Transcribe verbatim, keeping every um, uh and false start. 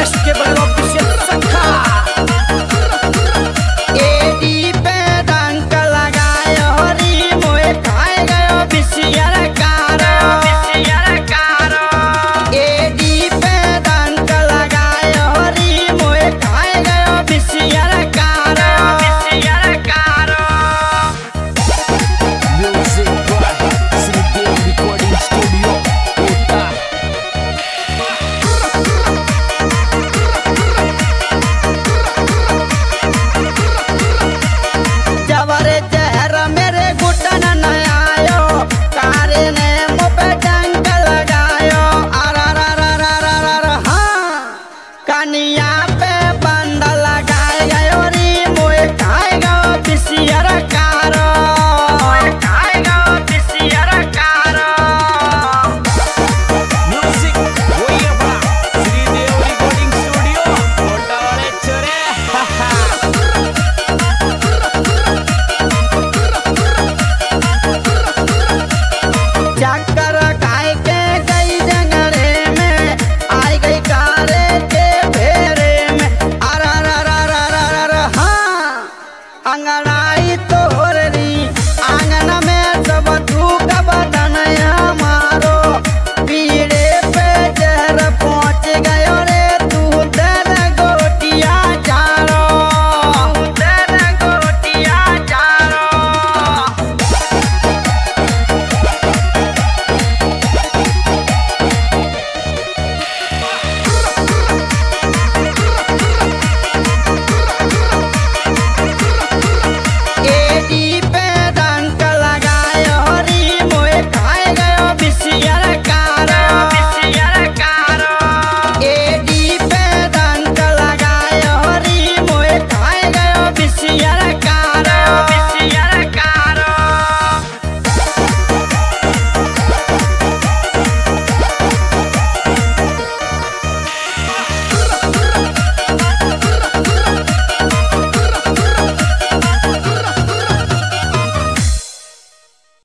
Best के बड़े official सखा एडी पे डंक लगायो री मोए खाए गयो बिसियर कारो बिसियर कारो एडी पे डंक लगायो री मोए खाए गयो बिसियर कारो बिसियर कारो Music by Sridev Recording Studio, Kota. जवरे जहर मेरे घुटन न आयो कारे ने मुँह पे डंक लगायो अरा रा रा रा रा रा रा हाँ कनिया पे बंद लगाए गयो री मोए खाए गयो बिसियर कारो मोए खाए गयो बिसियर कारो Music, Woyaba, Sridev Recording Studio, Kota wale chore. चक्कर खाए के गई जंगले में आई गई कारे के फेरे में अरा रा रा रा रा रा रा हाँ अंगना